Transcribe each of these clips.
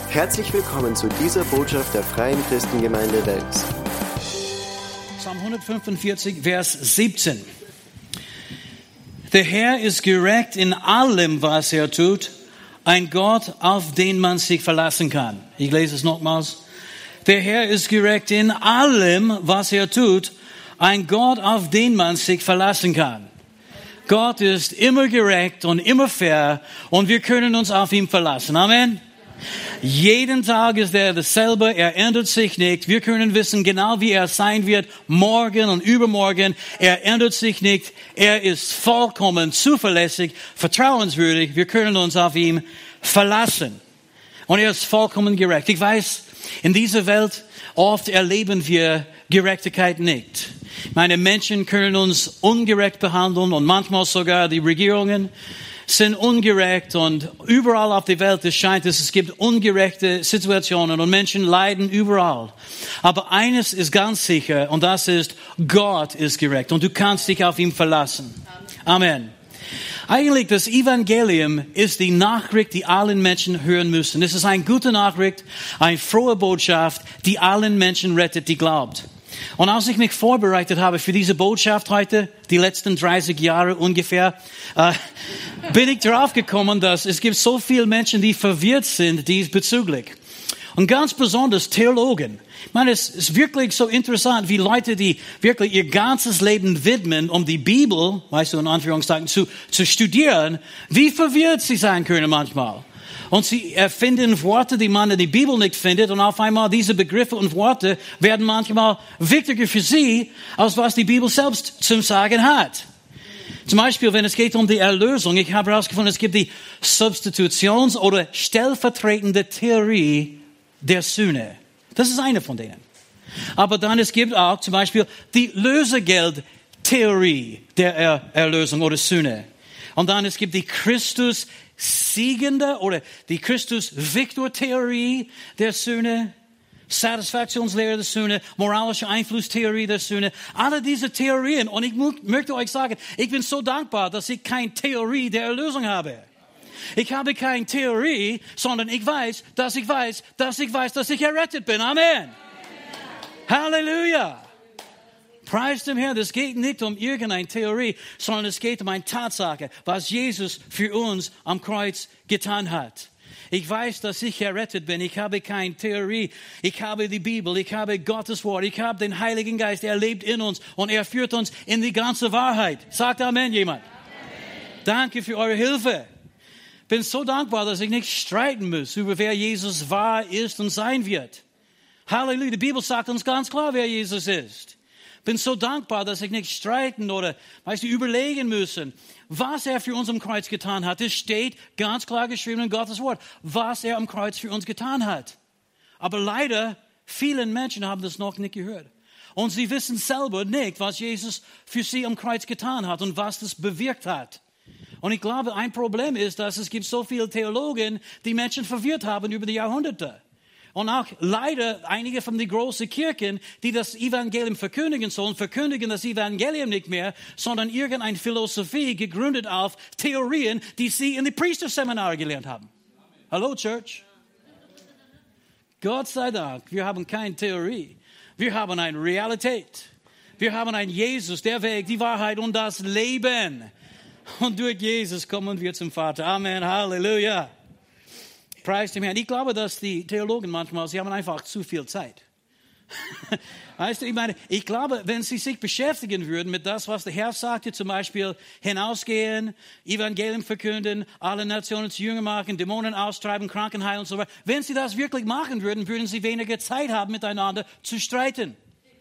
Herzlich willkommen zu dieser Botschaft der Freien Christengemeinde Wels. Psalm 145, Vers 17. Der Herr ist gerecht in allem, was er tut, ein Gott, auf den man sich verlassen kann. Ich lese es nochmals. Der Herr ist gerecht in allem, was er tut, ein Gott, auf den man sich verlassen kann. Gott ist immer gerecht und immer fair und wir können uns auf ihn verlassen. Amen. Jeden Tag ist er dasselbe, er ändert sich nicht. Wir können wissen genau, wie er sein wird, morgen und übermorgen. Er ändert sich nicht. Er ist vollkommen zuverlässig, vertrauenswürdig. Wir können uns auf ihn verlassen. Und er ist vollkommen gerecht. Ich weiß, in dieser Welt oft erleben wir Gerechtigkeit nicht. Meine Menschen können uns ungerecht behandeln und manchmal sogar die Regierungen sind ungerecht und überall auf der Welt scheint es gibt ungerechte Situationen und Menschen leiden überall. Aber eines ist ganz sicher und das ist, Gott ist gerecht und du kannst dich auf ihn verlassen. Amen. Eigentlich das Evangelium ist die Nachricht, die allen Menschen hören müssen. Es ist eine gute Nachricht, eine frohe Botschaft, die allen Menschen rettet, die glaubt. Und als ich mich vorbereitet habe für diese Botschaft heute, die letzten 30 Jahre ungefähr, bin ich darauf gekommen, dass es gibt so viele Menschen, die verwirrt sind diesbezüglich. Und ganz besonders Theologen. Ich meine, es ist wirklich so interessant, wie Leute, die wirklich ihr ganzes Leben widmen, um die Bibel, weißt du, in Anführungszeichen, zu studieren, wie verwirrt sie sein können manchmal. Und sie erfinden Worte, die man in der Bibel nicht findet. Und auf einmal diese Begriffe und Worte werden manchmal wichtiger für sie, als was die Bibel selbst zum Sagen hat. Zum Beispiel, wenn es geht um die Erlösung. Ich habe herausgefunden, es gibt die Substitutions- oder stellvertretende Theorie der Sühne. Das ist eine von denen. Aber dann es gibt auch zum Beispiel die Lösegeldtheorie der Erlösung oder Sühne. Und dann es gibt die Christus-Siegende oder die Christus-Victor-Theorie der Sühne, Satisfaktionslehre der Sühne, moralische Einflusstheorie der Sühne. Alle diese Theorien. Und ich möchte euch sagen, ich bin so dankbar, dass ich keine Theorie der Erlösung habe. Ich habe keine Theorie, sondern ich weiß, dass ich errettet bin. Amen. Halleluja. Preis dem Herrn, es geht nicht um irgendeine Theorie, sondern es geht um eine Tatsache, was Jesus für uns am Kreuz getan hat. Ich weiß, dass ich errettet bin. Ich habe keine Theorie. Ich habe die Bibel. Ich habe Gottes Wort. Ich habe den Heiligen Geist. Er lebt in uns und er führt uns in die ganze Wahrheit. Sagt Amen, jemand. Amen. Danke für eure Hilfe. Bin so dankbar, dass ich nicht streiten muss über wer Jesus war, ist und sein wird. Halleluja. Die Bibel sagt uns ganz klar, wer Jesus ist. Bin so dankbar, dass ich nicht streiten oder, überlegen müssen, was er für uns am Kreuz getan hat. Es steht ganz klar geschrieben in Gottes Wort, was er am Kreuz für uns getan hat. Aber leider, viele Menschen haben das noch nicht gehört. Und sie wissen selber nicht, was Jesus für sie am Kreuz getan hat und was das bewirkt hat. Und ich glaube, ein Problem ist, dass es gibt so viele Theologen, die Menschen verwirrt haben über die Jahrhunderte. Und auch leider einige von den großen Kirchen, die das Evangelium verkündigen sollen, verkündigen das Evangelium nicht mehr, sondern irgendeine Philosophie gegründet auf Theorien, die sie in die Priesterseminare gelernt haben. Hallo Church. Gott sei Dank, wir haben keine Theorie. Wir haben eine Realität. Wir haben einen Jesus, der Weg, die Wahrheit und das Leben. Und durch Jesus kommen wir zum Vater. Amen, Halleluja. Preis dem Herrn. Ich glaube, dass die Theologen manchmal, sie haben einfach zu viel Zeit. Weißt du, ich glaube, wenn sie sich beschäftigen würden mit das, was der Herr sagte, zum Beispiel hinausgehen, Evangelium verkünden, alle Nationen zu Jünger machen, Dämonen austreiben, Kranken heilen und so weiter. Wenn sie das wirklich machen würden, würden sie weniger Zeit haben, miteinander zu streiten.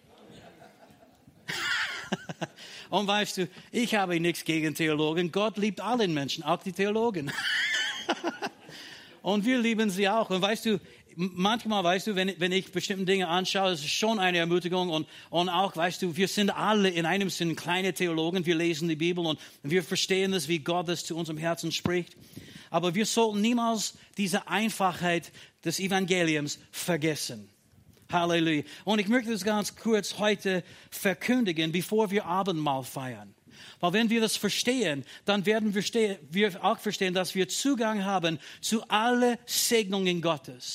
Und weißt du, ich habe nichts gegen Theologen. Gott liebt alle Menschen, auch die Theologen. Und wir lieben sie auch. Und weißt du, manchmal, wenn ich bestimmte Dinge anschaue, ist es schon eine Ermutigung. Und auch, weißt du, wir sind alle in einem Sinn kleine Theologen. Wir lesen die Bibel und wir verstehen es, wie Gott es zu unserem Herzen spricht. Aber wir sollten niemals diese Einfachheit des Evangeliums vergessen. Halleluja. Und ich möchte das ganz kurz heute verkündigen, bevor wir Abendmahl feiern. Weil wenn wir das verstehen, dann werden wir auch verstehen, dass wir Zugang haben zu allen Segnungen Gottes.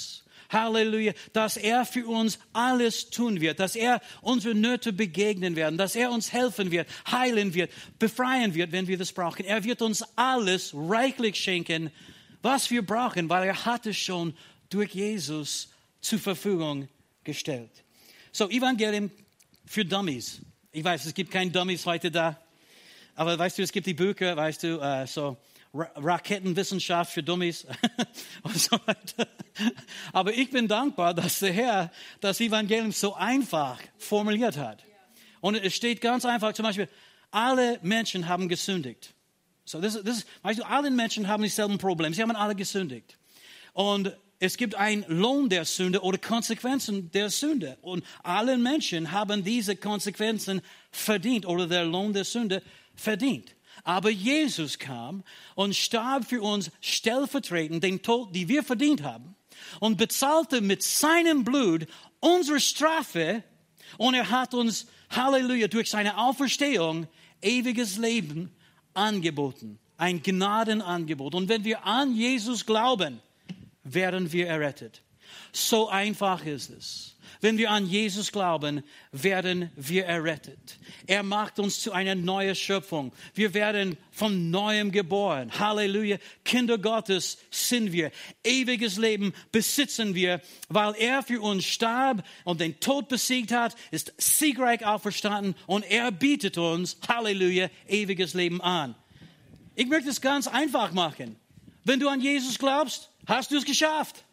Halleluja, dass er für uns alles tun wird, dass er unsere Nöte begegnen werden, dass er uns helfen wird, heilen wird, befreien wird, wenn wir das brauchen. Er wird uns alles reichlich schenken, was wir brauchen, weil er hat es schon durch Jesus zur Verfügung gestellt. So, Evangelium für Dummies. Ich weiß, es gibt keine Dummies heute da, aber weißt du, es gibt die Bücher, weißt du, so Raketenwissenschaft für Dummies und so weiter. Aber ich bin dankbar, dass der Herr das Evangelium so einfach formuliert hat. Und es steht ganz einfach, zum Beispiel, alle Menschen haben gesündigt. So, das ist, weißt du, alle Menschen haben dieselben Probleme. Sie haben alle gesündigt. Und es gibt einen Lohn der Sünde oder Konsequenzen der Sünde. Und alle Menschen haben diese Konsequenzen verdient oder der Lohn der Sünde verdient. Aber Jesus kam und starb für uns stellvertretend den Tod, den wir verdient haben, und bezahlte mit seinem Blut unsere Strafe. Und er hat uns, Halleluja, durch seine Auferstehung ewiges Leben angeboten. Ein Gnadenangebot. Und wenn wir an Jesus glauben, werden wir errettet. So einfach ist es. Wenn wir an Jesus glauben, werden wir errettet. Er macht uns zu einer neuen Schöpfung. Wir werden von Neuem geboren. Halleluja. Kinder Gottes sind wir. Ewiges Leben besitzen wir, weil er für uns starb und den Tod besiegt hat, ist siegreich auferstanden und er bietet uns, Halleluja, ewiges Leben an. Ich möchte es ganz einfach machen. Wenn du an Jesus glaubst, hast du es geschafft.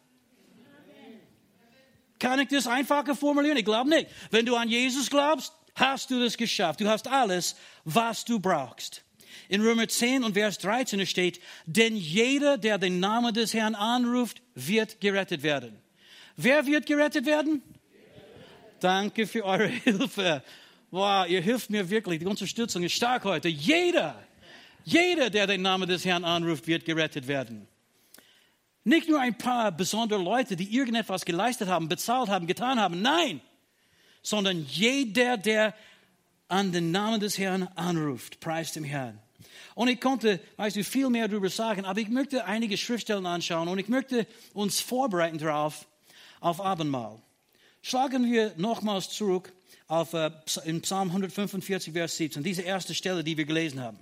Kann ich das einfacher formulieren? Ich glaube nicht. Wenn du an Jesus glaubst, hast du das geschafft. Du hast alles, was du brauchst. In Römer 10 und Vers 13 steht, denn jeder, der den Namen des Herrn anruft, wird gerettet werden. Wer wird gerettet werden? Danke für eure Hilfe. Wow, ihr hilft mir wirklich. Die Unterstützung ist stark heute. Jeder, der den Namen des Herrn anruft, wird gerettet werden. Nicht nur ein paar besondere Leute, die irgendetwas geleistet haben, bezahlt haben, getan haben. Nein, sondern jeder, der an den Namen des Herrn anruft, preist dem Herrn. Und ich konnte, weißt du, viel mehr darüber sagen, aber ich möchte einige Schriftstellen anschauen und ich möchte uns vorbereiten darauf, auf Abendmahl. Schlagen wir nochmals zurück auf in Psalm 145, Vers 17, diese erste Stelle, die wir gelesen haben.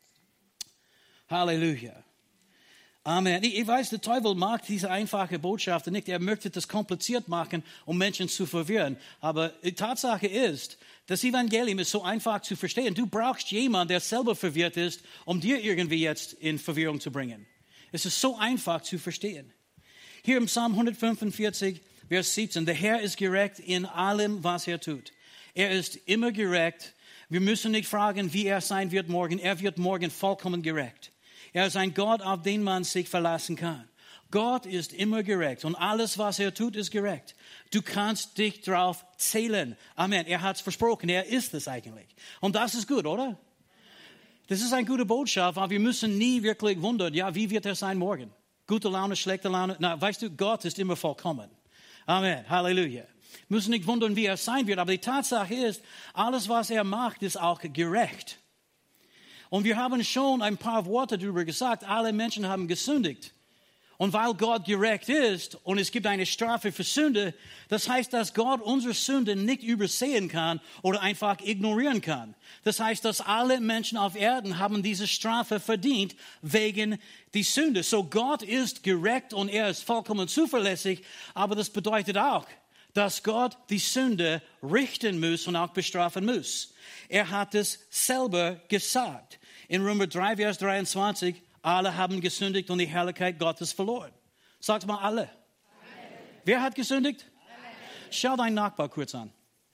Halleluja. Amen. Ich weiß, der Teufel mag diese einfache Botschaft nicht. Er möchte das kompliziert machen, um Menschen zu verwirren. Aber die Tatsache ist, das Evangelium ist so einfach zu verstehen. Du brauchst jemanden, der selber verwirrt ist, um dir irgendwie jetzt in Verwirrung zu bringen. Es ist so einfach zu verstehen. Hier im Psalm 145, Vers 17. Der Herr ist gerecht in allem, was er tut. Er ist immer gerecht. Wir müssen nicht fragen, wie er sein wird morgen. Er wird morgen vollkommen gerecht. Er ist ein Gott, auf den man sich verlassen kann. Gott ist immer gerecht und alles, was er tut, ist gerecht. Du kannst dich drauf zählen. Amen. Er hat es versprochen. Er ist es eigentlich. Und das ist gut, oder? Das ist eine gute Botschaft, aber wir müssen nie wirklich wundern, ja, wie wird er sein morgen? Gute Laune, schlechte Laune? Na, weißt du, Gott ist immer vollkommen. Amen. Halleluja. Wir müssen nicht wundern, wie er sein wird, aber die Tatsache ist, alles, was er macht, ist auch gerecht. Und wir haben schon ein paar Worte darüber gesagt, alle Menschen haben gesündigt. Und weil Gott gerecht ist und es gibt eine Strafe für Sünde, das heißt, dass Gott unsere Sünde nicht übersehen kann oder einfach ignorieren kann. Das heißt, dass alle Menschen auf Erden haben diese Strafe verdient wegen die Sünde. So Gott ist gerecht und er ist vollkommen zuverlässig, aber das bedeutet auch, dass Gott die Sünde richten muss und auch bestrafen muss. Er hat es selber gesagt. In Römer 3, Vers 23, alle haben gesündigt und die Herrlichkeit Gottes verloren. Sagt mal alle. Amen. Wer hat gesündigt? Amen. Schau deinen Nachbar kurz an.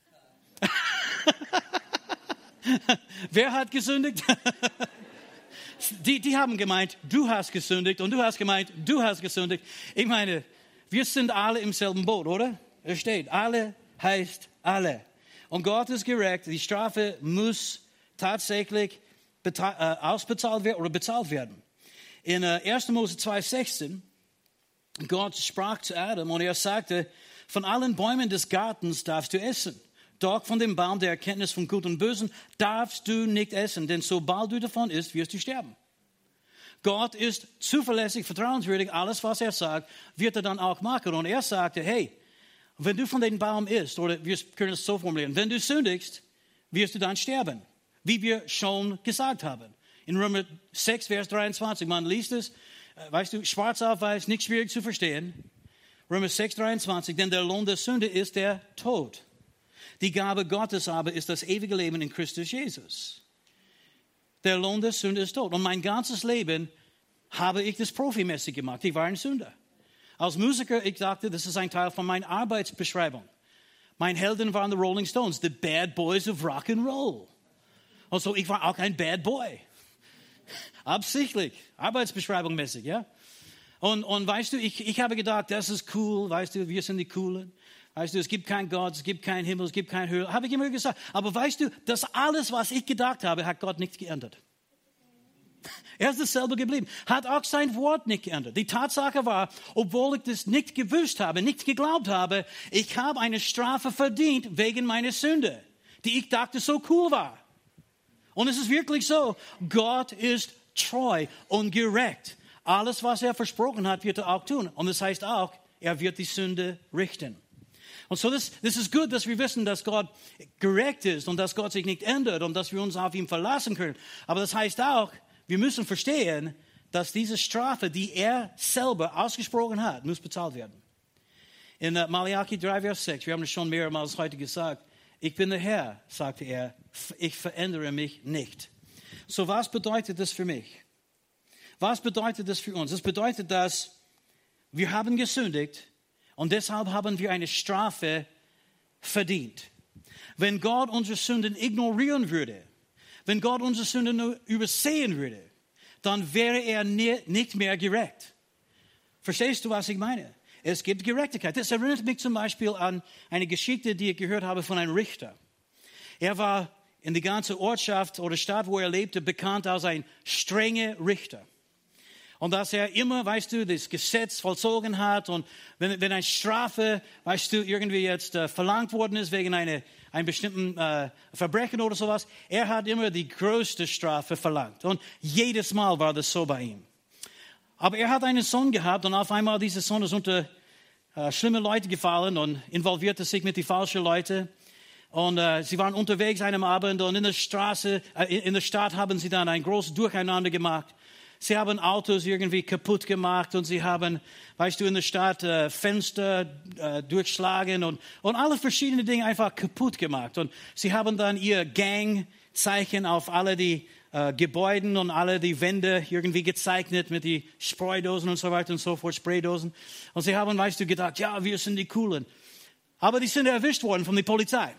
Wer hat gesündigt? Die haben gemeint, du hast gesündigt und du hast gemeint, du hast gesündigt. Ich meine, wir sind alle im selben Boot, oder? Es steht, alle heißt alle. Und Gott ist gerecht, die Strafe muss tatsächlich ausbezahlt werden oder bezahlt werden. In 1. Mose 2,16, Gott sprach zu Adam und er sagte, von allen Bäumen des Gartens darfst du essen. Doch von dem Baum der Erkenntnis von Gut und Bösen darfst du nicht essen, denn sobald du davon isst, wirst du sterben. Gott ist zuverlässig, vertrauenswürdig. Alles, was er sagt, wird er dann auch machen. Und er sagte, hey, wenn du von dem Baum isst, oder wir können es so formulieren, wenn du sündigst, wirst du dann sterben. Wie wir schon gesagt haben. In Römer 6, Vers 23, man liest es, weißt du, schwarz auf weiß, nicht schwierig zu verstehen. Römer 6, 23, denn der Lohn der Sünde ist der Tod. Die Gabe Gottes aber ist das ewige Leben in Christus Jesus. Der Lohn der Sünde ist Tod. Und mein ganzes Leben habe ich das profimäßig gemacht. Ich war ein Sünder. Als Musiker, ich dachte, das ist ein Teil von meiner Arbeitsbeschreibung. Mein Helden waren die Rolling Stones, the bad boys of rock and roll. Also ich war auch ein Bad Boy. Absichtlich, Arbeitsbeschreibung mäßig, ja. Und weißt du, ich habe gedacht, das ist cool, weißt du, wir sind die Coolen. Weißt du, es gibt keinen Gott, es gibt keinen Himmel, es gibt keine Hölle. Habe ich immer gesagt. Aber weißt du, das alles, was ich gedacht habe, hat Gott nicht geändert. Er ist dasselbe geblieben. Hat auch sein Wort nicht geändert. Die Tatsache war, obwohl ich das nicht gewusst habe, nicht geglaubt habe, ich habe eine Strafe verdient wegen meiner Sünde, die ich dachte so cool war. Und es ist wirklich so, Gott ist treu und gerecht. Alles, was er versprochen hat, wird er auch tun. Und das heißt auch, er wird die Sünde richten. Und so, das ist gut, dass wir wissen, dass Gott gerecht ist und dass Gott sich nicht ändert und dass wir uns auf ihn verlassen können. Aber das heißt auch, wir müssen verstehen, dass diese Strafe, die er selber ausgesprochen hat, muss bezahlt werden. In Malachi 3, Vers 6, wir haben es schon mehrmals heute gesagt, ich bin der Herr, sagte er, ich verändere mich nicht. So, was bedeutet das für mich? Was bedeutet das für uns? Das bedeutet, dass wir haben gesündigt und deshalb haben wir eine Strafe verdient. Wenn Gott unsere Sünden ignorieren würde, wenn Gott unsere Sünden nur übersehen würde, dann wäre er nicht mehr gerecht. Verstehst du, was ich meine? Es gibt Gerechtigkeit. Das erinnert mich zum Beispiel an eine Geschichte, die ich gehört habe von einem Richter. Er war in die ganze Ortschaft oder Stadt, wo er lebte, bekannt als ein strenger Richter. Und dass er immer, weißt du, das Gesetz vollzogen hat und wenn eine Strafe, weißt du, irgendwie jetzt verlangt worden ist wegen einem bestimmten Verbrechen oder sowas, er hat immer die größte Strafe verlangt. Und jedes Mal war das so bei ihm. Aber er hat einen Sohn gehabt und auf einmal dieser Sohn ist unter schlimme Leute gefallen und involvierte sich mit den falschen Leuten. Und sie waren unterwegs einem Abend und in der Stadt haben sie dann ein großes Durcheinander gemacht. Sie haben Autos irgendwie kaputt gemacht und sie haben, weißt du, in der Stadt Fenster durchschlagen und alle verschiedene Dinge einfach kaputt gemacht. Und sie haben dann ihr Gangzeichen auf alle die Gebäuden und alle die Wände irgendwie gezeichnet mit die Spraydosen und so weiter und so fort, Spraydosen. Und sie haben, weißt du, gedacht, ja, wir sind die Coolen. Aber die sind erwischt worden von der Polizei.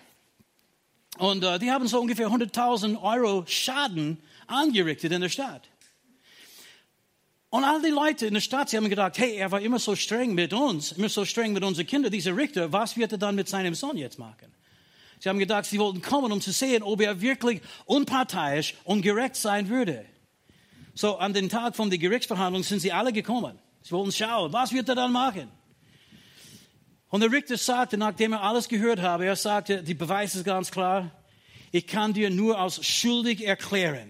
Und die haben so ungefähr 100.000 Euro Schaden angerichtet in der Stadt. Und all die Leute in der Stadt, sie haben gedacht, hey, er war immer so streng mit uns, immer so streng mit unseren Kindern, dieser Richter, was wird er dann mit seinem Sohn jetzt machen? Sie haben gedacht, sie wollten kommen, um zu sehen, ob er wirklich unparteiisch und gerecht sein würde. So, an den Tag von der Gerichtsverhandlung sind sie alle gekommen. Sie wollten schauen, was wird er dann machen? Und der Richter sagte, nachdem er alles gehört habe, er sagte, die Beweis ist ganz klar, ich kann dir nur als schuldig erklären.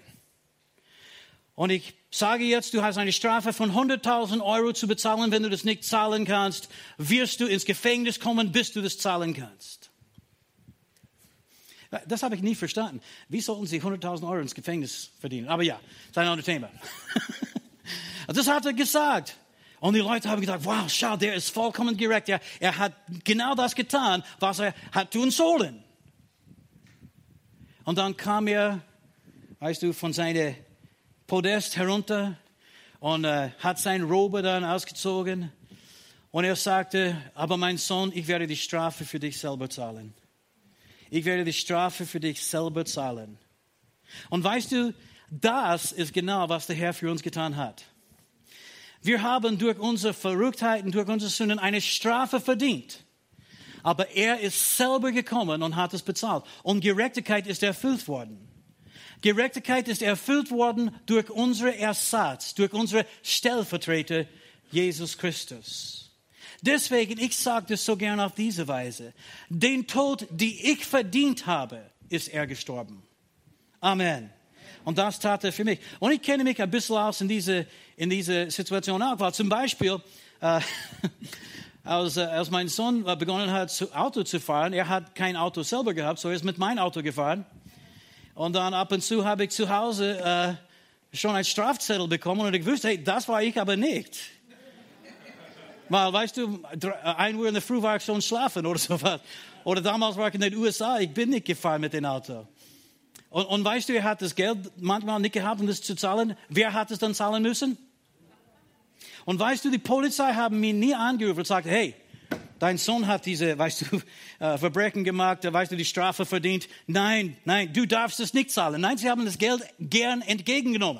Und ich sage jetzt, du hast eine Strafe von 100.000 Euro zu bezahlen. Wenn du das nicht zahlen kannst, wirst du ins Gefängnis kommen, bis du das zahlen kannst. Das habe ich nie verstanden. Wie sollten sie 100.000 Euro ins Gefängnis verdienen? Aber ja, das ist ein anderes Thema. Das hat er gesagt. Und die Leute haben gedacht, wow, schau, der ist vollkommen gerecht. Er hat genau das getan, was er hat tun sollen. Und dann kam er, weißt du, von seiner Podest herunter und hat seine Robe dann ausgezogen. Und er sagte, aber mein Sohn, ich werde die Strafe für dich selber zahlen. Ich werde die Strafe für dich selber zahlen. Und weißt du, das ist genau, was der Herr für uns getan hat. Wir haben durch unsere Verrücktheiten, durch unsere Sünden eine Strafe verdient. Aber er ist selber gekommen und hat es bezahlt. Und Gerechtigkeit ist erfüllt worden. Gerechtigkeit ist erfüllt worden durch unseren Ersatz, durch unsere Stellvertreter, Jesus Christus. Deswegen, ich sage das so gern auf diese Weise. Den Tod, die ich verdient habe, ist er gestorben. Amen. Und das tat er für mich. Und ich kenne mich ein bisschen aus in diese Situation auch. Weil zum Beispiel, als mein Sohn begonnen hat, Auto zu fahren, er hat kein Auto selber gehabt, so er ist mit meinem Auto gefahren. Und dann ab und zu habe ich zu Hause schon einen Strafzettel bekommen und ich wusste, hey, das war ich aber nicht. Weil, weißt du, 1 Uhr in der Früh war ich schon schlafen oder sowas. Oder damals war ich in den USA, ich bin nicht gefahren mit dem Auto. Und weißt du, er hat das Geld manchmal nicht gehabt, um das zu zahlen. Wer hat es dann zahlen müssen? Und weißt du, die Polizei haben mich nie angerufen und gesagt, hey, dein Sohn hat diese, weißt du, Verbrechen gemacht, weißt du, die Strafe verdient. Nein, du darfst es nicht zahlen. Nein, sie haben das Geld gern entgegengenommen.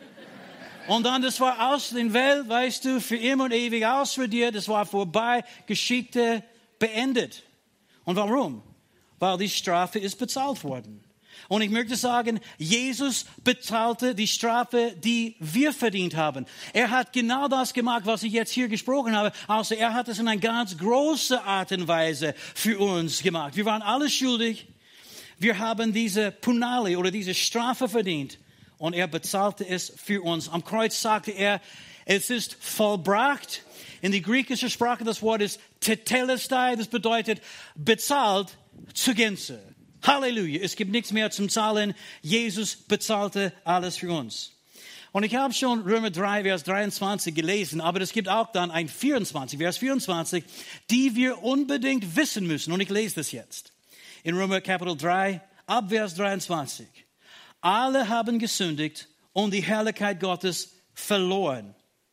Und dann, das war aus der Welt, weißt du, für immer und ewig ausradiert. Das war vorbei, Geschichte beendet. Und warum? Weil die Strafe ist bezahlt worden. Und ich möchte sagen, Jesus bezahlte die Strafe, die wir verdient haben. Er hat genau das gemacht, was ich jetzt hier gesprochen habe. Also er hat es in einer ganz großen Art und Weise für uns gemacht. Wir waren alle schuldig. Wir haben diese Punale oder diese Strafe verdient. Und er bezahlte es für uns. Am Kreuz sagte er, es ist vollbracht. In die griechische Sprache das Wort ist tetelestai. Das bedeutet bezahlt zur Gänze. Halleluja. Es gibt nichts mehr zum Zahlen. Jesus bezahlte alles für uns. Und ich habe schon Römer 3, Vers 23 gelesen, aber es gibt auch dann ein 24, Vers 24, die wir unbedingt wissen müssen. Und ich lese das jetzt. In Römer Kapitel 3, ab Vers 23. Alle haben gesündigt und die Herrlichkeit Gottes verloren.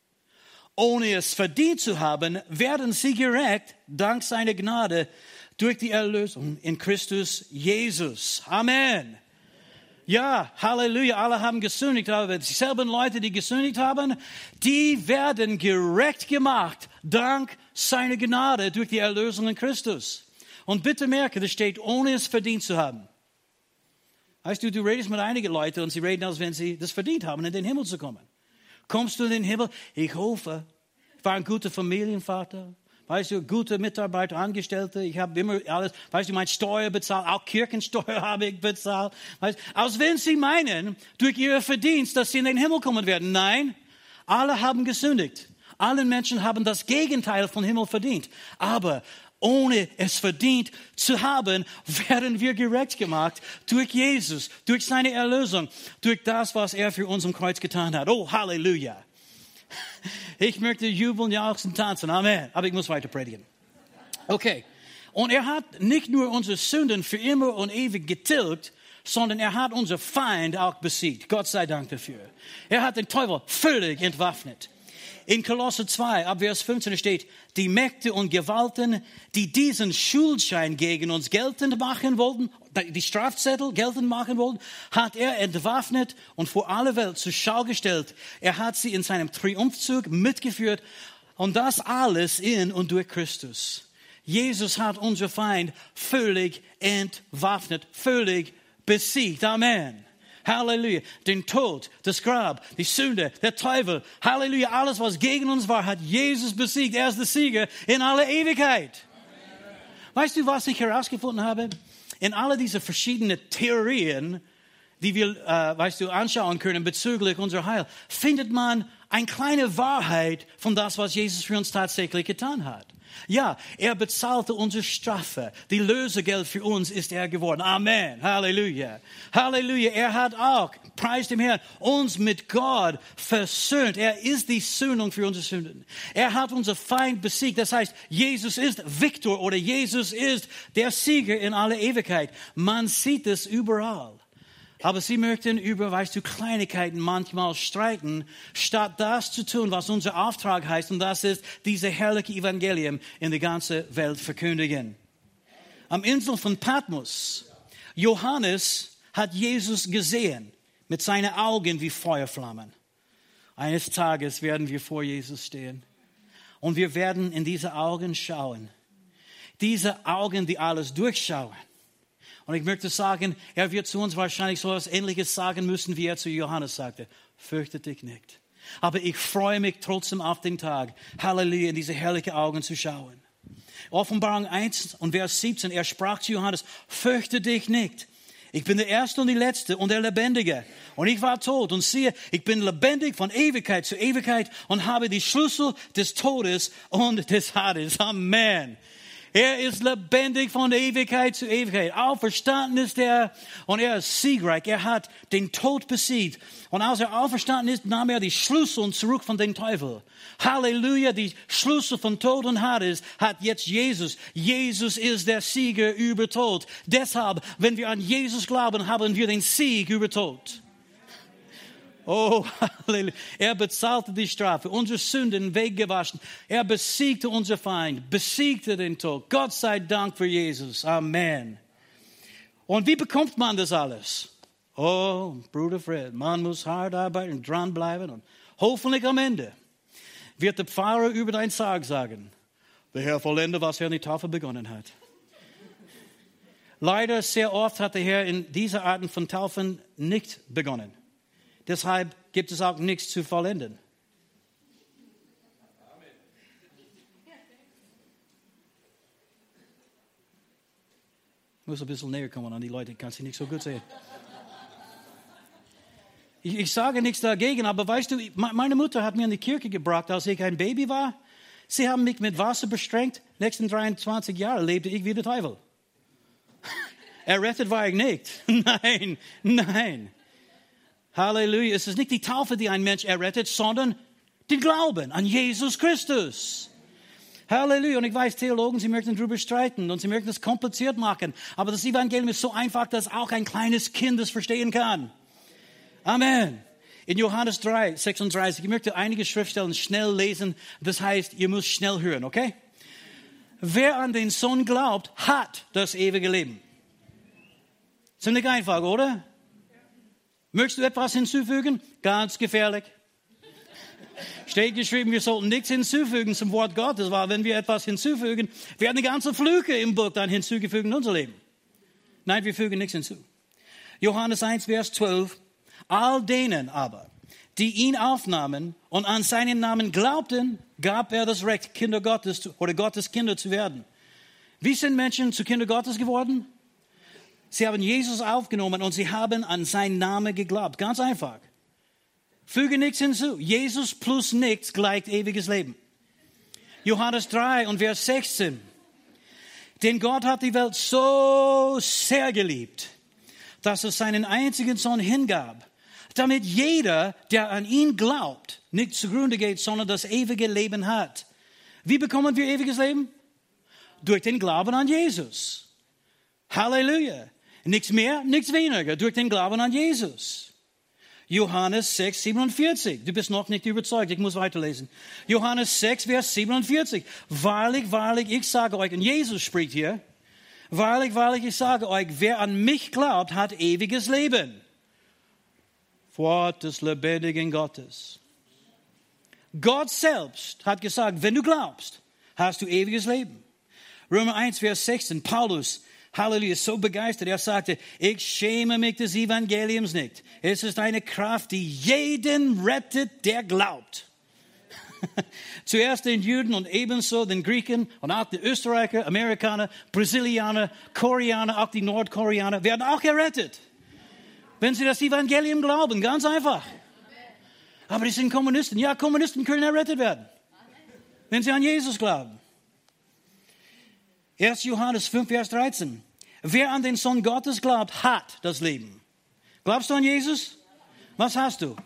Ohne es verdient zu haben, werden sie gerecht, dank seiner Gnade, durch die Erlösung in Christus Jesus. Amen. Ja, Halleluja, alle haben gesündigt, aber dieselben Leute, die gesündigt haben, die werden gerecht gemacht, dank seiner Gnade, durch die Erlösung in Christus. Und bitte merke, das steht, ohne es verdient zu haben. Weißt du, du redest mit einigen Leuten und sie reden, als wenn sie das verdient haben, in den Himmel zu kommen. Kommst du in den Himmel? Ich hoffe, ich war ein guter Familienvater. Weißt du, gute Mitarbeiter, Angestellte, ich habe immer alles, weißt du, meine Steuer bezahlt, auch Kirchensteuer habe ich bezahlt. Weißt, als wenn sie meinen, durch ihr Verdienst, dass sie in den Himmel kommen werden. Nein, alle haben gesündigt. Alle Menschen haben das Gegenteil von Himmel verdient. Aber ohne es verdient zu haben, werden wir gerecht gemacht durch Jesus, durch seine Erlösung, durch das, was er für uns am Kreuz getan hat. Oh, Halleluja. Ich möchte jubeln, jauchzen, tanzen. Amen. Aber ich muss weiter predigen. Okay. Und er hat nicht nur unsere Sünden für immer und ewig getilgt, sondern er hat unsere Feind auch besiegt. Gott sei Dank dafür. Er hat den Teufel völlig entwaffnet. In Kolosser 2, ab Vers 15 steht, die Mächte und Gewalten, die diesen Schuldschein gegen uns geltend machen wollten, die Strafzettel geltend machen wollten, hat er entwaffnet und vor aller Welt zur Schau gestellt. Er hat sie in seinem Triumphzug mitgeführt und das alles in und durch Christus. Jesus hat unser Feind völlig entwaffnet, völlig besiegt. Amen. Halleluja. Den Tod, das Grab, die Sünde, der Teufel. Halleluja. Alles, was gegen uns war, hat Jesus besiegt. Er ist der Sieger in aller Ewigkeit. Amen. Weißt du, was ich herausgefunden habe? In alle diese verschiedenen Theorien, die wir, anschauen können bezüglich unser Heil, findet man eine kleine Wahrheit von das, was Jesus für uns tatsächlich getan hat. Ja, er bezahlte unsere Strafe. Die Lösegeld für uns ist er geworden. Amen. Halleluja. Halleluja. Er hat auch, preis dem Herrn, uns mit Gott versöhnt. Er ist die Sühnung für unsere Sünden. Er hat unser Feind besiegt. Das heißt, Jesus ist Victor oder Jesus ist der Sieger in aller Ewigkeit. Man sieht es überall. Aber sie möchten über, Kleinigkeiten manchmal streiten, statt das zu tun, was unser Auftrag heißt. Und das ist, diese herrliche Evangelium in die ganze Welt verkündigen. Am Insel von Patmos, Johannes hat Jesus gesehen, mit seinen Augen wie Feuerflammen. Eines Tages werden wir vor Jesus stehen. Und wir werden in diese Augen schauen. Diese Augen, die alles durchschauen. Und ich möchte sagen, er wird zu uns wahrscheinlich so etwas Ähnliches sagen müssen, wie er zu Johannes sagte. Fürchte dich nicht. Aber ich freue mich trotzdem auf den Tag, Halleluja, in diese herrlichen Augen zu schauen. Offenbarung 1 und Vers 17, er sprach zu Johannes, fürchte dich nicht. Ich bin der Erste und die Letzte und der Lebendige. Und ich war tot und siehe, ich bin lebendig von Ewigkeit zu Ewigkeit und habe die Schlüssel des Todes und des Hades. Amen. Er ist lebendig von Ewigkeit zu Ewigkeit. Auferstanden ist er und er ist siegreich. Er hat den Tod besiegt. Und als er auferstanden ist, nahm er die Schlüssel zurück von dem Teufel. Halleluja, die Schlüssel von Tod und Hades hat jetzt Jesus. Jesus ist der Sieger über Tod. Deshalb, wenn wir an Jesus glauben, haben wir den Sieg über Tod. Oh, Halleluja. Er bezahlte die Strafe, unsere Sünden weggewaschen. Er besiegte unser Feind, besiegte den Tod. Gott sei Dank für Jesus. Amen. Und wie bekommt man das alles? Oh, Bruder Fred, man muss hart arbeiten, dranbleiben und hoffentlich am Ende wird der Pfarrer über dein Sarg sagen, der Herr vollende, was er an die Tafel begonnen hat. Leider sehr oft hat der Herr in dieser Art von Taufen nicht begonnen. Deshalb gibt es auch nichts zu vollenden. Ich muss ein bisschen näher kommen an die Leute, ich kann sie nicht so gut sehen. Ich sage nichts dagegen, aber weißt du, meine Mutter hat mir in die Kirche gebracht, als ich ein Baby war. Sie haben mich mit Wasser beschränkt. Nächsten 23 Jahre lebte ich wie der Teufel. Errettet war ich nicht. Nein. Halleluja. Es ist nicht die Taufe, die ein Mensch errettet, sondern den Glauben an Jesus Christus. Halleluja. Und ich weiß, Theologen, sie möchten darüber streiten und sie möchten es kompliziert machen. Aber das Evangelium ist so einfach, dass auch ein kleines Kind es verstehen kann. Amen. In Johannes 3, 36, ich möchte einige Schriftstellen schnell lesen. Das heißt, ihr müsst schnell hören, okay? Wer an den Sohn glaubt, hat das ewige Leben. Ziemlich einfach, oder? Möchtest du etwas hinzufügen? Ganz gefährlich. Steht geschrieben, wir sollten nichts hinzufügen zum Wort Gottes, weil wenn wir etwas hinzufügen, werden die ganzen Flüche im Buch dann hinzugefügt in unser Leben. Nein, wir fügen nichts hinzu. Johannes 1, Vers 12. All denen aber, die ihn aufnahmen und an seinen Namen glaubten, gab er das Recht, Kinder Gottes oder Gottes Kinder zu werden. Wie sind Menschen zu Kinder Gottes geworden? Sie haben Jesus aufgenommen und sie haben an seinen Namen geglaubt. Ganz einfach. Füge nichts hinzu. Jesus plus nichts gleicht ewiges Leben. Johannes 3 und Vers 16. Denn Gott hat die Welt so sehr geliebt, dass er seinen einzigen Sohn hingab, damit jeder, der an ihn glaubt, nicht zugrunde geht, sondern das ewige Leben hat. Wie bekommen wir ewiges Leben? Durch den Glauben an Jesus. Halleluja. Nichts mehr, nichts weniger. Durch den Glauben an Jesus. Johannes 6, 47. Du bist noch nicht überzeugt, ich muss weiterlesen. Johannes 6, Vers 47. Wahrlich, wahrlich, ich sage euch, und Jesus spricht hier, wahrlich, wahrlich, ich sage euch, wer an mich glaubt, hat ewiges Leben. Wort des lebendigen Gottes. Gott selbst hat gesagt, wenn du glaubst, hast du ewiges Leben. Römer 1, Vers 16, Paulus, Halleluja, so begeistert, er sagte, ich schäme mich des Evangeliums nicht. Es ist eine Kraft, die jeden rettet, der glaubt. Zuerst den Juden und ebenso den Griechen und auch die Österreicher, Amerikaner, Brasilianer, Koreaner, auch die Nordkoreaner werden auch errettet. Wenn sie das Evangelium glauben, ganz einfach. Aber die sind Kommunisten. Ja, Kommunisten können errettet werden, wenn sie an Jesus glauben. 1. Johannes 5, Vers 13. Wer an den Sohn Gottes glaubt, hat das Leben. Glaubst du an Jesus? Was hast du?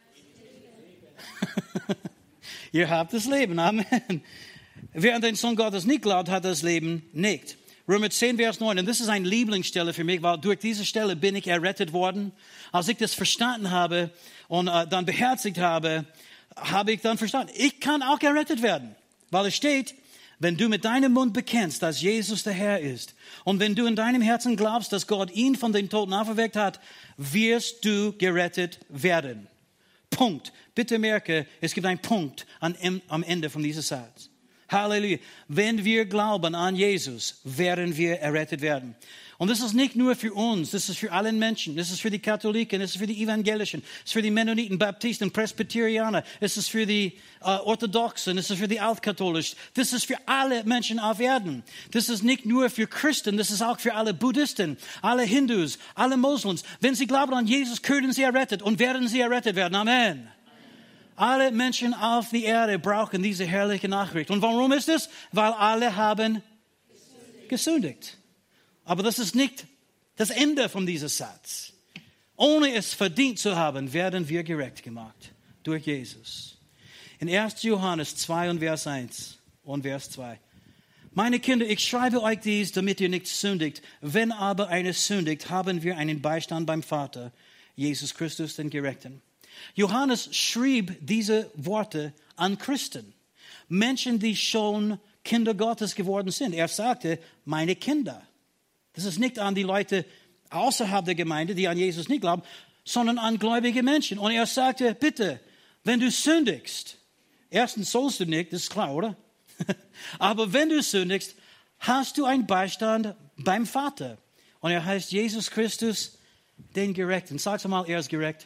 Ihr habt das Leben. Amen. Wer an den Sohn Gottes nicht glaubt, hat das Leben nicht. Römer 10, Vers 9. Und das ist eine Lieblingsstelle für mich, weil durch diese Stelle bin ich errettet worden. Als ich das verstanden habe und dann beherzigt habe, habe ich dann verstanden, ich kann auch errettet werden. Weil es steht, wenn du mit deinem Mund bekennst, dass Jesus der Herr ist und wenn du in deinem Herzen glaubst, dass Gott ihn von den Toten auferweckt hat, wirst du gerettet werden. Punkt. Bitte merke, es gibt einen Punkt am Ende von diesem Satz. Halleluja. Wenn wir glauben an Jesus, werden wir errettet werden. Und das ist nicht nur für uns, das ist für alle Menschen. Das ist für die Katholiken, das ist für die Evangelischen, das ist für die Mennoniten, Baptisten, Presbyterianer, das ist für die Orthodoxen, das ist für die Altkatholischen. Das ist für alle Menschen auf Erden. Das ist nicht nur für Christen, das ist auch für alle Buddhisten, alle Hindus, alle Moslems. Wenn sie glauben an Jesus, können sie errettet und werden sie errettet werden. Amen. Alle Menschen auf der Erde brauchen diese herrliche Nachricht. Und warum ist es? Weil alle haben gesündigt. Aber das ist nicht das Ende von diesem Satz. Ohne es verdient zu haben, werden wir gerecht gemacht durch Jesus. In 1. Johannes 2 und Vers 1 und Vers 2. Meine Kinder, ich schreibe euch dies, damit ihr nicht sündigt. Wenn aber einer sündigt, haben wir einen Beistand beim Vater, Jesus Christus, den Gerechten. Johannes schrieb diese Worte an Christen. Menschen, die schon Kinder Gottes geworden sind. Er sagte, meine Kinder. Das ist nicht an die Leute außerhalb der Gemeinde, die an Jesus nicht glauben, sondern an gläubige Menschen. Und er sagte, bitte, wenn du sündigst, erstens sollst du nicht, das ist klar, oder? Aber wenn du sündigst, hast du einen Beistand beim Vater. Und er heißt Jesus Christus, den Gerechten. Sag's mal, er ist gerecht.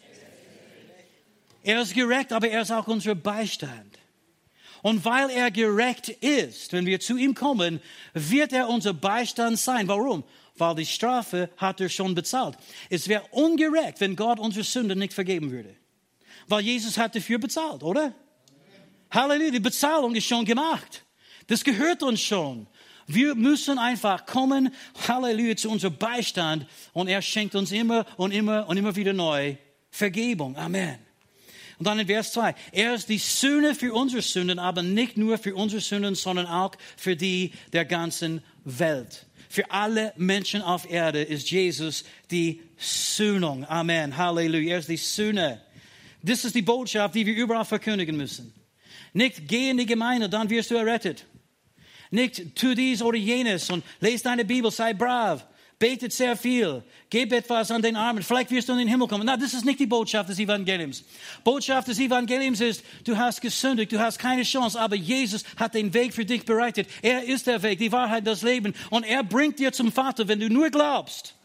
Er ist gerecht, aber er ist auch unser Beistand. Und weil er gerecht ist, wenn wir zu ihm kommen, wird er unser Beistand sein. Warum? Weil die Strafe hat er schon bezahlt. Es wäre ungerecht, wenn Gott unsere Sünden nicht vergeben würde. Weil Jesus hat dafür bezahlt, oder? Halleluja, die Bezahlung ist schon gemacht. Das gehört uns schon. Wir müssen einfach kommen, Halleluja, zu unserem Beistand. Und er schenkt uns immer und immer und immer wieder neu Vergebung. Amen. Und dann in Vers 2. Er ist die Sühne für unsere Sünden, aber nicht nur für unsere Sünden, sondern auch für die der ganzen Welt. Für alle Menschen auf Erde ist Jesus die Sühnung. Amen. Halleluja. Er ist die Sühne. Das ist die Botschaft, die wir überall verkündigen müssen. Nicht geh in die Gemeinde, dann wirst du errettet. Nicht tu dies oder jenes und lese deine Bibel, sei brav. Betet sehr viel, gib etwas an den Armen, vielleicht wirst du in den Himmel kommen. Na, das ist nicht die Botschaft des Evangeliums. Botschaft des Evangeliums ist, du hast gesündigt, du hast keine Chance, aber Jesus hat den Weg für dich bereitet. Er ist der Weg, die Wahrheit, das Leben und er bringt dir zum Vater, wenn du nur glaubst.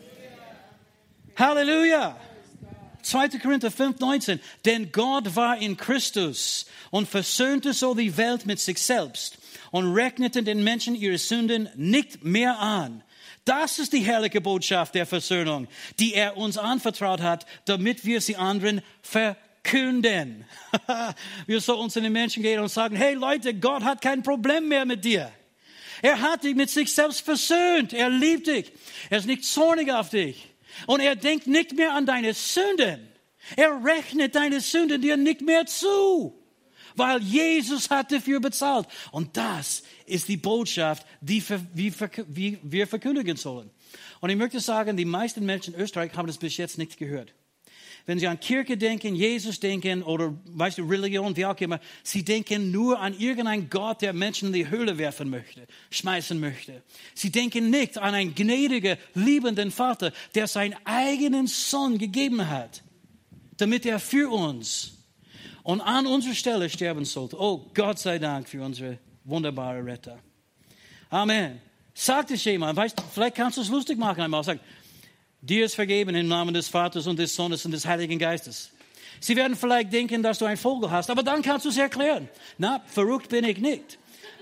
Halleluja! 2. Korinther 5,19. Denn Gott war in Christus und versöhnte so die Welt mit sich selbst und rechnete den Menschen ihre Sünden nicht mehr an. Das ist die herrliche Botschaft der Versöhnung, die er uns anvertraut hat, damit wir sie anderen verkünden. Wir sollen zu den Menschen gehen und sagen, hey Leute, Gott hat kein Problem mehr mit dir. Er hat dich mit sich selbst versöhnt. Er liebt dich. Er ist nicht zornig auf dich. Und er denkt nicht mehr an deine Sünden. Er rechnet deine Sünden dir nicht mehr zu. Weil Jesus hat dafür bezahlt. Und das ist die Botschaft, die wir verkündigen sollen. Und ich möchte sagen, die meisten Menschen in Österreich haben das bis jetzt nicht gehört. Wenn sie an Kirche denken, Jesus denken oder weißt du, Religion, wie auch immer, sie denken nur an irgendeinen Gott, der Menschen in die Höhle werfen möchte, schmeißen möchte. Sie denken nicht an einen gnädigen, liebenden Vater, der seinen eigenen Sohn gegeben hat, damit er für uns und an unserer Stelle sterben sollte. Oh, Gott sei Dank für unsere wunderbare Retter. Amen. Sagt es jemand, weißt du, vielleicht kannst du es lustig machen einmal. Sag, dir ist vergeben im Namen des Vaters und des Sohnes und des Heiligen Geistes. Sie werden vielleicht denken, dass du einen Vogel hast, aber dann kannst du es erklären. Na, verrückt bin ich nicht.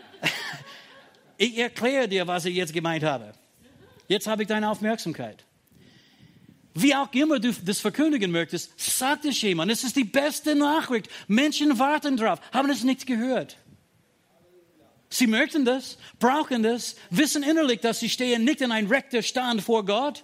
Ich erkläre dir, was ich jetzt gemeint habe. Jetzt habe ich deine Aufmerksamkeit. Wie auch immer du das verkündigen möchtest, sag es jemand. Es ist die beste Nachricht. Menschen warten drauf, haben es nicht gehört. Sie möchten das, brauchen das, wissen innerlich, dass sie stehen nicht in ein rechter Stand vor Gott.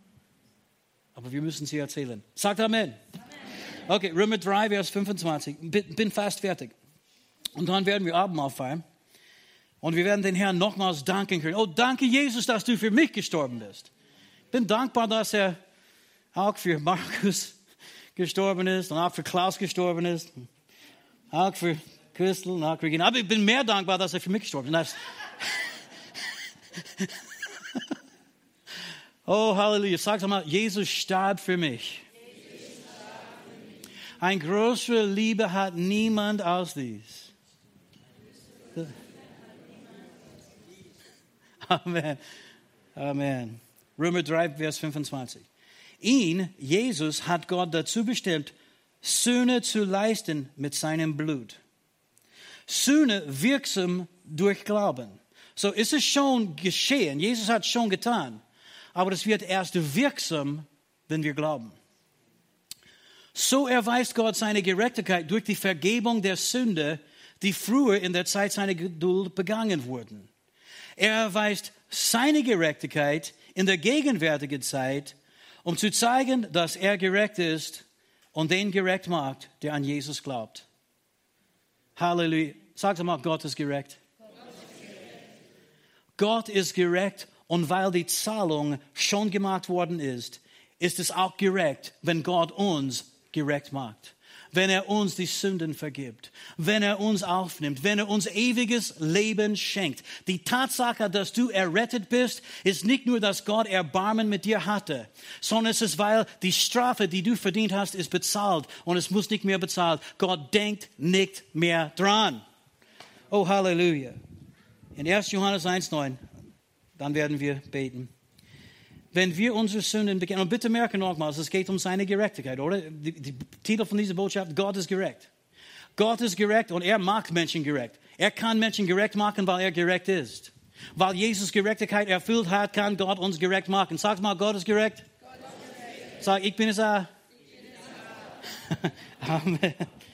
Aber wir müssen sie erzählen. Sagt Amen. Okay, Römer 3, Vers 25. Bin fast fertig. Und dann werden wir Abendmahl feiern. Und wir werden den Herrn nochmals danken können. Oh, danke Jesus, dass du für mich gestorben bist. Bin dankbar, dass er auch für Markus gestorben ist und auch für Klaus gestorben ist. Auch für Christel und auch für Regina. Aber ich bin mehr dankbar, dass er für mich gestorben ist. Oh, Halleluja. Sag mal, Jesus starb für mich. Ein größere Liebe hat niemand als dies. Amen. Amen. Römer 3, Vers 25. Ihn, Jesus, hat Gott dazu bestimmt, Sühne zu leisten mit seinem Blut. Sühne wirksam durch Glauben. So ist es schon geschehen. Jesus hat es schon getan. Aber es wird erst wirksam, wenn wir glauben. So erweist Gott seine Gerechtigkeit durch die Vergebung der Sünde, die früher in der Zeit seiner Geduld begangen wurden. Er erweist seine Gerechtigkeit in der gegenwärtigen Zeit, um zu zeigen, dass er gerecht ist und den gerecht macht, der an Jesus glaubt. Halleluja. Sagt mal, Gott ist gerecht. Gott ist gerecht und weil die Zahlung schon gemacht worden ist, ist es auch gerecht, wenn Gott uns gerecht macht. Wenn er uns die Sünden vergibt, wenn er uns aufnimmt, wenn er uns ewiges Leben schenkt. Die Tatsache, dass du errettet bist, ist nicht nur, dass Gott Erbarmen mit dir hatte, sondern es ist, weil die Strafe, die du verdient hast, ist bezahlt und es muss nicht mehr bezahlt. Gott denkt nicht mehr dran. Oh, Halleluja. In 1. Johannes 1,9, dann werden wir beten. Wenn wir unsere Sünden bekennen, und bitte merke nochmals, es geht um seine Gerechtigkeit, oder? Die Titel von dieser Botschaft, Gott ist gerecht. Gott ist gerecht und er macht Menschen gerecht. Er kann Menschen gerecht machen, weil er gerecht ist. Weil Jesus Gerechtigkeit erfüllt hat, kann Gott uns gerecht machen. Sag mal, Gott ist gerecht. Gott ist gerecht. Sag, ich bin es auch. Amen.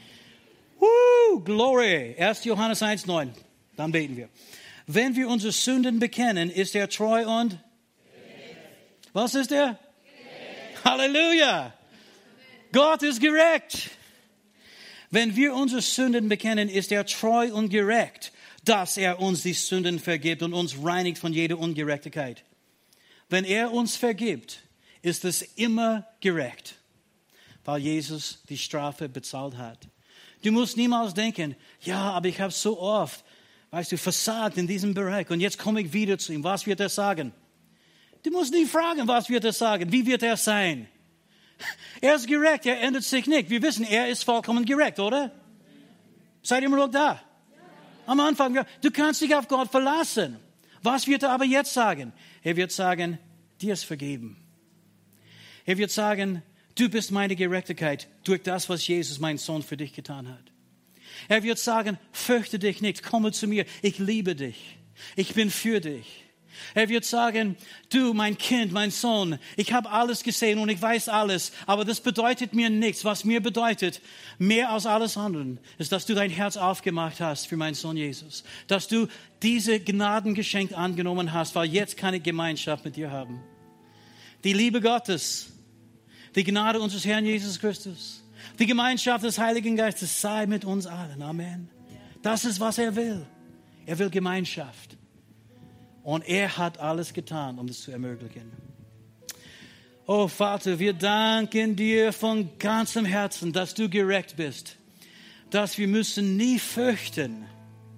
Glory. 1. Johannes 1,9. Dann beten wir. Wenn wir unsere Sünden bekennen, ist er treu und was ist er? Gerecht. Halleluja. Gott ist gerecht. Wenn wir unsere Sünden bekennen, ist er treu und gerecht, dass er uns die Sünden vergibt und uns reinigt von jeder Ungerechtigkeit. Wenn er uns vergibt, ist es immer gerecht, weil Jesus die Strafe bezahlt hat. Du musst niemals denken, ja, aber ich habe so oft, versagt in diesem Bereich und jetzt komme ich wieder zu ihm. Was wird er sagen? Du musst nie fragen, was wird er sagen, wie wird er sein. Er ist gerecht, er ändert sich nicht. Wir wissen, er ist vollkommen gerecht, oder? Seid ihr immer noch da? Am Anfang, du kannst dich auf Gott verlassen. Was wird er aber jetzt sagen? Er wird sagen, dir ist vergeben. Er wird sagen, du bist meine Gerechtigkeit durch das, was Jesus, mein Sohn, für dich getan hat. Er wird sagen, fürchte dich nicht, komme zu mir, ich liebe dich, ich bin für dich. Er wird sagen, du, mein Kind, mein Sohn, ich habe alles gesehen und ich weiß alles, aber das bedeutet mir nichts. Was mir bedeutet, mehr als alles andere, ist, dass du dein Herz aufgemacht hast für meinen Sohn Jesus. Dass du diese Gnadengeschenk angenommen hast, weil jetzt kann ich Gemeinschaft mit dir haben. Die Liebe Gottes, die Gnade unseres Herrn Jesus Christus, die Gemeinschaft des Heiligen Geistes sei mit uns allen. Amen. Das ist, was er will. Er will Gemeinschaft. Und er hat alles getan, um das zu ermöglichen. Oh Vater, wir danken dir von ganzem Herzen, dass du gerecht bist. Dass wir müssen nie fürchten,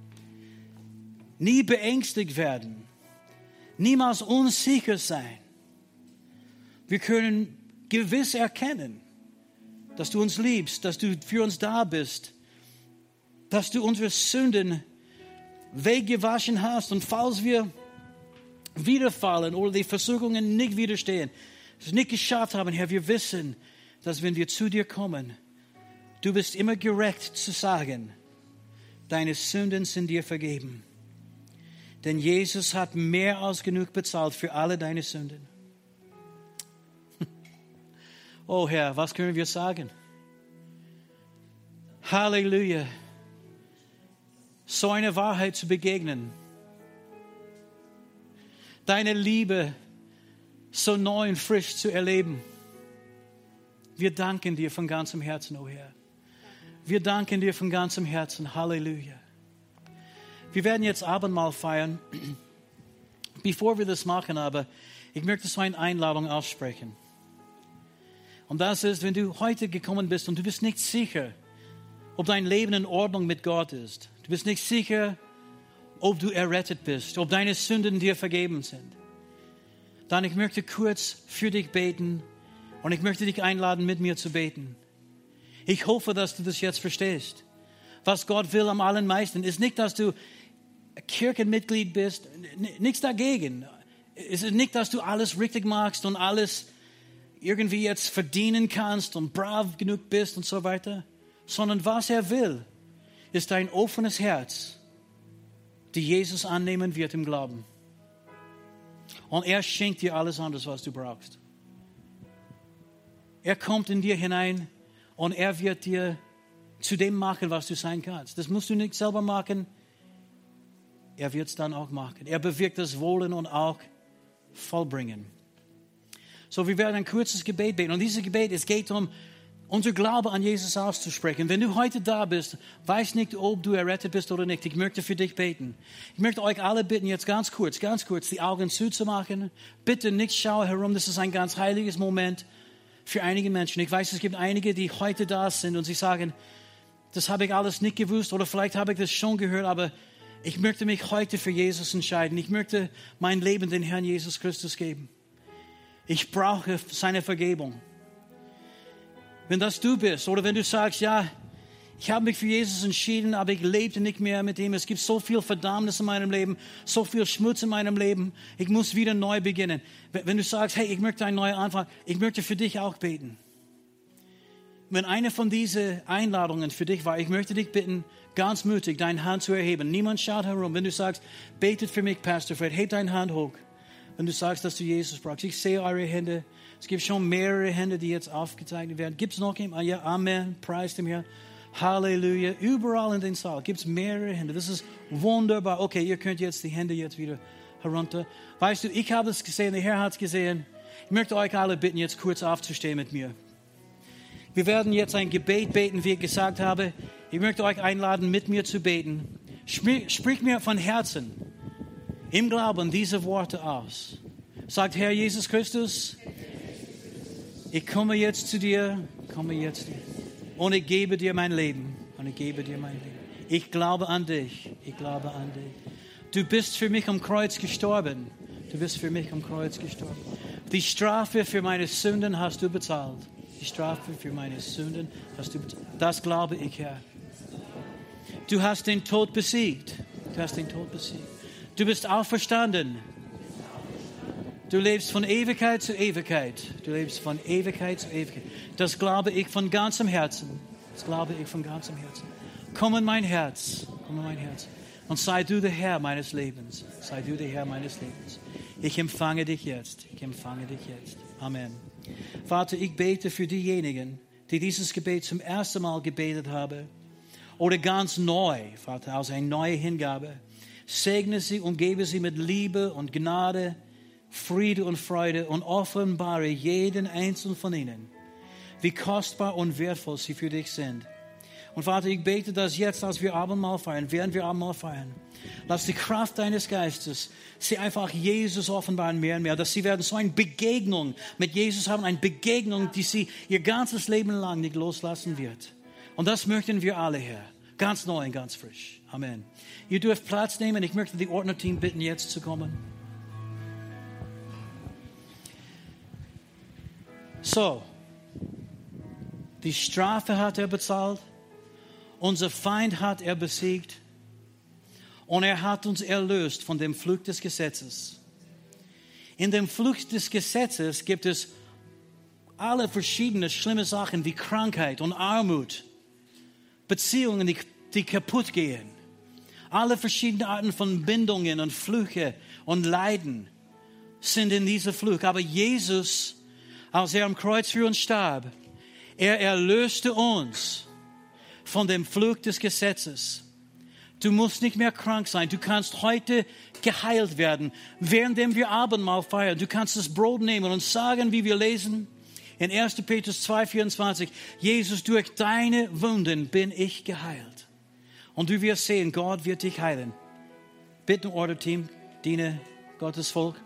nie beängstigt werden, niemals unsicher sein. Wir können gewiss erkennen, dass du uns liebst, dass du für uns da bist, dass du unsere Sünden weggewaschen hast. Und falls wir wiederfallen oder die Versuchungen nicht widerstehen, es nicht geschafft haben, Herr, wir wissen, dass wenn wir zu dir kommen, du bist immer gerecht zu sagen, deine Sünden sind dir vergeben. Denn Jesus hat mehr als genug bezahlt für alle deine Sünden. Oh Herr, was können wir sagen? Halleluja. So eine Wahrheit zu begegnen. Deine Liebe so neu und frisch zu erleben. Wir danken dir von ganzem Herzen, oh Herr. Wir danken dir von ganzem Herzen. Halleluja. Wir werden jetzt Abendmahl feiern. Bevor wir das machen, aber ich möchte so eine Einladung aussprechen. Und das ist, wenn du heute gekommen bist und du bist nicht sicher, ob dein Leben in Ordnung mit Gott ist. Du bist nicht sicher, ob du errettet bist, ob deine Sünden dir vergeben sind. Dann ich möchte kurz für dich beten und ich möchte dich einladen, mit mir zu beten. Ich hoffe, dass du das jetzt verstehst. Was Gott will am allermeisten ist nicht, dass du Kirchenmitglied bist, nichts dagegen. Es ist nicht, dass du alles richtig machst und alles irgendwie jetzt verdienen kannst und brav genug bist und so weiter, sondern was er will, ist ein offenes Herz, die Jesus annehmen wird im Glauben. Und er schenkt dir alles anderes, was du brauchst. Er kommt in dir hinein und er wird dir zu dem machen, was du sein kannst. Das musst du nicht selber machen. Er wird es dann auch machen. Er bewirkt das Wollen und auch vollbringen. So, wir werden ein kurzes Gebet beten. Und dieses Gebet, es geht um unser Glaube an Jesus auszusprechen. Wenn du heute da bist, weiß nicht, ob du errettet bist oder nicht. Ich möchte für dich beten. Ich möchte euch alle bitten, jetzt ganz kurz, die Augen zuzumachen. Bitte nicht schauen herum. Das ist ein ganz heiliges Moment für einige Menschen. Ich weiß, es gibt einige, die heute da sind und sie sagen, das habe ich alles nicht gewusst oder vielleicht habe ich das schon gehört, aber ich möchte mich heute für Jesus entscheiden. Ich möchte mein Leben den Herrn Jesus Christus geben. Ich brauche seine Vergebung. Wenn das du bist oder wenn du sagst, ja, ich habe mich für Jesus entschieden, aber ich lebte nicht mehr mit ihm. Es gibt so viel Verdammnis in meinem Leben, so viel Schmutz in meinem Leben. Ich muss wieder neu beginnen. Wenn du sagst, hey, ich möchte einen neuen Anfang, ich möchte für dich auch beten. Wenn eine von diesen Einladungen für dich war, ich möchte dich bitten, ganz mutig deine Hand zu erheben. Niemand schaut herum. Wenn du sagst, betet für mich, Pastor Fred, heb deine Hand hoch. Wenn du sagst, dass du Jesus brauchst. Ich sehe eure Hände. Es gibt schon mehrere Hände, die jetzt aufgezeichnet werden. Gibt es noch jemanden? Ja, Amen. Preis dem Herrn. Halleluja. Überall in den Saal gibt es mehrere Hände. Das ist wunderbar. Okay, ihr könnt jetzt die Hände jetzt wieder herunter. Weißt du, ich habe es gesehen, der Herr hat es gesehen. Ich möchte euch alle bitten, jetzt kurz aufzustehen mit mir. Wir werden jetzt ein Gebet beten, wie ich gesagt habe. Ich möchte euch einladen, mit mir zu beten. Sprich mir von Herzen im Glauben diese Worte aus. Sagt, Herr Jesus Christus, ich komme jetzt zu dir, und ich gebe dir mein Leben. Ich glaube an dich. Du bist für mich am Kreuz gestorben. Die Strafe für meine Sünden hast du bezahlt. Das glaube ich, Herr. Du hast den Tod besiegt. Du bist auferstanden. Du lebst von Ewigkeit zu Ewigkeit. Das glaube ich von ganzem Herzen. Komm in mein Herz. Und sei du der Herr meines Lebens. Ich empfange dich jetzt. Amen. Vater, ich bete für diejenigen, die dieses Gebet zum ersten Mal gebetet haben. Oder ganz neu, Vater, aus einer neuen Hingabe. Segne sie und gebe sie mit Liebe und Gnade, Friede und Freude und offenbare jeden einzelnen von ihnen, wie kostbar und wertvoll sie für dich sind. Und Vater, ich bete, dass jetzt, als wir Abendmahl feiern, während wir Abendmahl feiern, lass die Kraft deines Geistes sie einfach Jesus offenbaren mehr und mehr, dass sie werden so eine Begegnung mit Jesus haben, eine Begegnung, die sie ihr ganzes Leben lang nicht loslassen wird. Und das möchten wir alle, Herr. Ganz neu und ganz frisch. Amen. Ihr dürft Platz nehmen. Ich möchte die Ordnerteam bitten, jetzt zu kommen. So. Die Strafe hat er bezahlt. Unser Feind hat er besiegt. Und er hat uns erlöst von dem Fluch des Gesetzes. In dem Fluch des Gesetzes gibt es alle verschiedene schlimme Sachen wie Krankheit und Armut. Beziehungen, die kaputt gehen. Alle verschiedenen Arten von Bindungen und Flüche und Leiden sind in dieser Fluch. Aber Jesus, als er am Kreuz für uns starb, er erlöste uns von dem Fluch des Gesetzes. Du musst nicht mehr krank sein. Du kannst heute geheilt werden, während wir Abendmahl feiern. Du kannst das Brot nehmen und sagen, wie wir lesen, in 1. Petrus 2,24, Jesus, durch deine Wunden bin ich geheilt. Und du wirst sehen, Gott wird dich heilen. Bitte, Order-Team, diene Gottes Volk.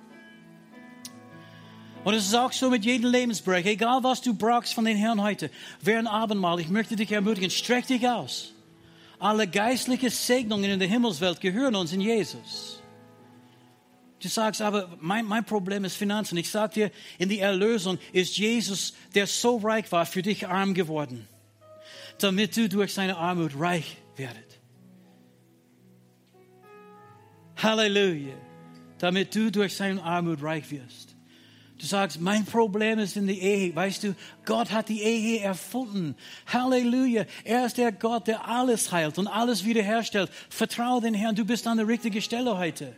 Und es ist auch so mit jedem Lebensbereich. Egal, was du brauchst von den Herrn heute, während Abendmahl, ich möchte dich ermutigen, streck dich aus. Alle geistlichen Segnungen in der Himmelswelt gehören uns in Jesus. Du sagst, aber mein Problem ist Finanzen. Ich sage dir, in die Erlösung ist Jesus, der so reich war, für dich arm geworden, damit du durch seine Armut reich werdet. Halleluja. Damit du durch seine Armut reich wirst. Du sagst, mein Problem ist in der Ehe. Weißt du, Gott hat die Ehe erfunden. Halleluja. Er ist der Gott, der alles heilt und alles wiederherstellt. Vertraue den Herrn, du bist an der richtigen Stelle heute.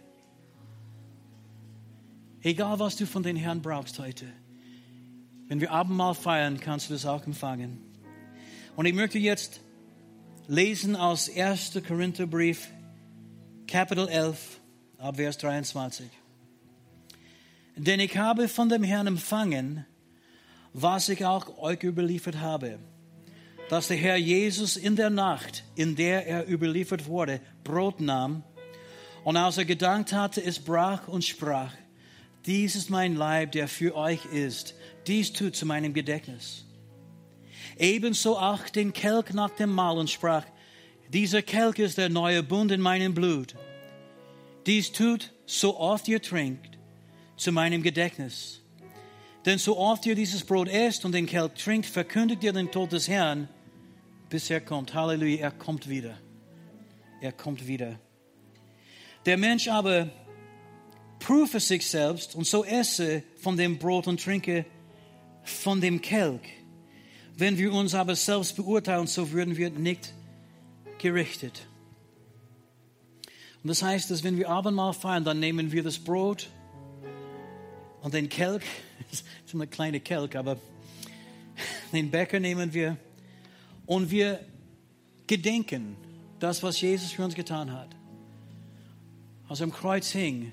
Egal, was du von den Herrn brauchst heute. Wenn wir Abendmahl feiern, kannst du das auch empfangen. Und ich möchte jetzt lesen aus 1. Korintherbrief, Kapitel 11, ab Vers 23. Denn ich habe von dem Herrn empfangen, was ich auch euch überliefert habe, dass der Herr Jesus in der Nacht, in der er überliefert wurde, Brot nahm und als er gedankt hatte, es brach und sprach, dies ist mein Leib, der für euch ist, dies tut zu meinem Gedächtnis. Ebenso auch den Kelch nach dem Mahl und sprach, dieser Kelch ist der neue Bund in meinem Blut. Dies tut, so oft ihr trinkt, zu meinem Gedächtnis. Denn so oft ihr dieses Brot esst und den Kelch trinkt, verkündigt ihr den Tod des Herrn, bis er kommt. Halleluja, er kommt wieder. Er kommt wieder. Der Mensch aber prüfe sich selbst und so esse von dem Brot und trinke von dem Kelch. Wenn wir uns aber selbst beurteilen, so würden wir nicht gerichtet. Und das heißt, dass wenn wir Abendmahl feiern, dann nehmen wir das Brot und den Kelch, das ist ein kleiner Kelch, aber den Becher nehmen wir und wir gedenken das, was Jesus für uns getan hat. Als er am Kreuz hing,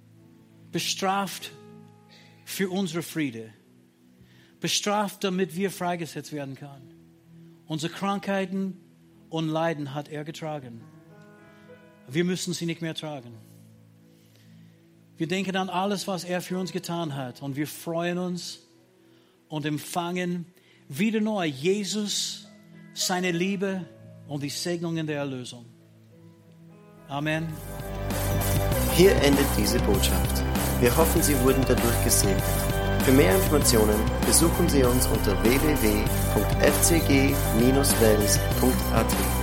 bestraft für unsere Friede, bestraft, damit wir freigesetzt werden können. Unsere Krankheiten und Leiden hat er getragen. Wir müssen sie nicht mehr tragen. Wir denken an alles, was er für uns getan hat. Und wir freuen uns und empfangen wieder neu Jesus, seine Liebe und die Segnungen der Erlösung. Amen. Hier endet diese Botschaft. Wir hoffen, Sie wurden dadurch gesegnet. Für mehr Informationen besuchen Sie uns unter www.fcg-wels.at.